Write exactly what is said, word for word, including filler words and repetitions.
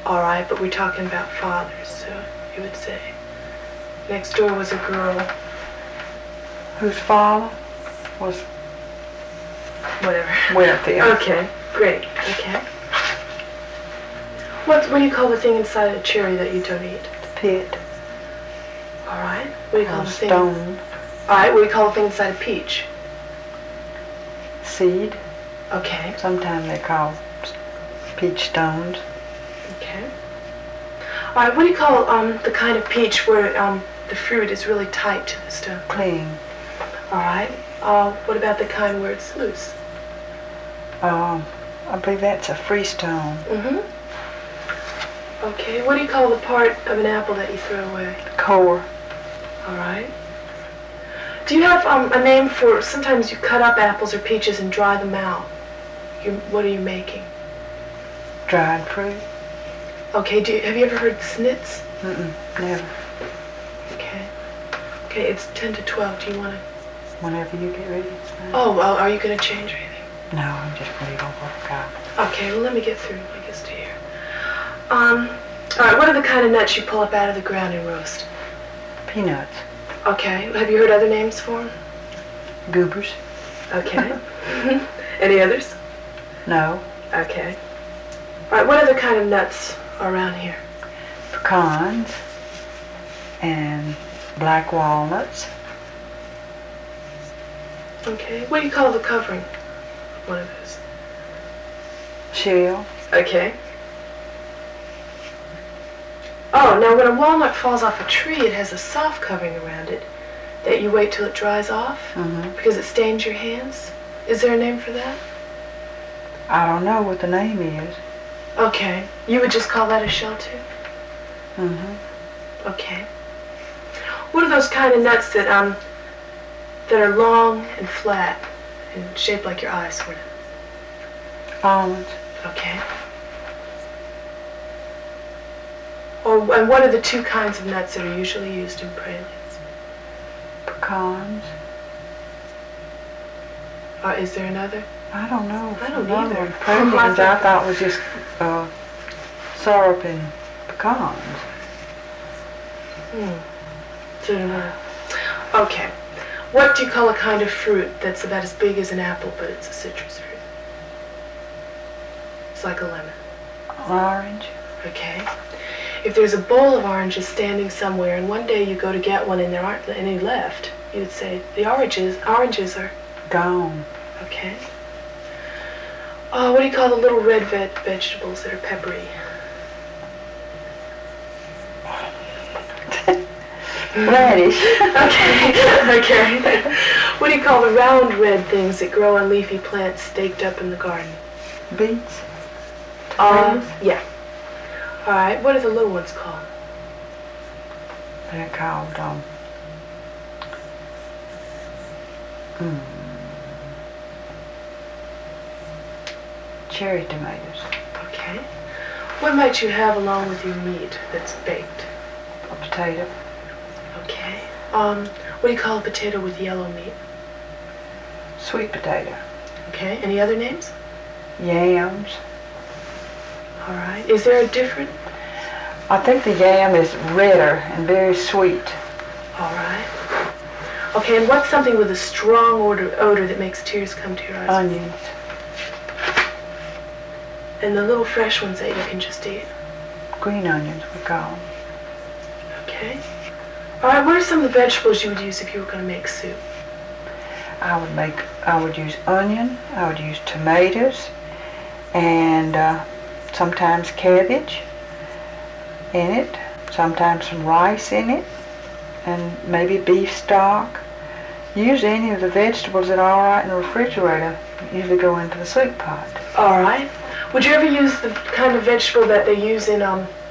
All right, but we're talking about fathers, so you would say. Next door was a girl. Whose father was Whatever. wealthy. Okay, great. Okay. What, what do you call the thing inside a cherry that you don't eat? Pit. All right. What do you call Or the thing? stone. All right. What do you call the thing inside a peach? Seed. Okay. Sometimes they call peach stones. Okay. All right. What do you call um the kind of peach where um the fruit is really tight to the stone? Cling. All right. Uh, what about the kind where it's loose? Um, I believe that's a freestone. Mm-hmm. Okay. What do you call the part of an apple that you throw away? Core. All right. Do you have um, a name for, sometimes you cut up apples or peaches and dry them out. You're, what are you making? Dried fruit. Okay, do you, have you ever heard snits? Mm-mm, never. Okay. Okay, it's ten to twelve. Do you want to? Whenever you get ready, it's fine. Oh, well, are you going to change anything? No, I'm just ready to work out. Okay, well, let me get through, I guess, to here. Um, all right, what are the kind of nuts you pull up out of the ground and roast? Peanuts. Okay, have you heard other names for them? Goobers. Okay. Any others? No. Okay. All right, what other kind of nuts are around here? Pecans. And black walnuts. Okay, what do you call the covering? One of those. Shell. Okay. Oh, now when a walnut falls off a tree, it has a soft covering around it that you wait till it dries off Mm-hmm. because it stains your hands. Is there a name for that? I don't know what the name is. Okay. You would just call that a shell too? Mm-hmm. Okay. What are those kind of nuts that um that are long and flat and shaped like your eyes, sort of? Almonds. Okay. Or, and what are the two kinds of nuts that are usually used in pralines? Pecans. Uh, is there another? I don't know. I don't Another either. one. Pralines I thought was just uh, syrup and pecans. Hmm. So, uh, okay. What do you call a kind of fruit that's about as big as an apple, but it's a citrus fruit? It's like a lemon. Orange. Okay. If there's a bowl of oranges standing somewhere, and one day you go to get one and there aren't any left, you would say the oranges oranges are Gone. okay. Oh, what do you call the little red ve- vegetables that are peppery? Radish. Okay. Okay. What do you call the round red things that grow on leafy plants staked up in the garden? Beets. Um, Tomatoes. yeah. All right. What are the little ones called? They're called um. Mm, cherry tomatoes. Okay. What might you have along with your meat that's baked? A potato. Okay. Um, what do you call a potato with yellow meat? Sweet potato. Okay. Any other names? Yams. All right. Is there a different? I think the yam is redder and very sweet. All right. Okay. And what's something with a strong odor, odor that makes tears come to your eyes? Onions. And the little fresh ones that you can just eat. Green onions we call them. Okay. All right. What are some of the vegetables you would use if you were going to make soup? I would make, I would use onion, I would use tomatoes, and uh, sometimes cabbage in it, sometimes some rice in it, and maybe beef stock. Usually any of the vegetables that are all right in the refrigerator usually go into the soup pot. All right. Would you ever use the kind of vegetable that they use in um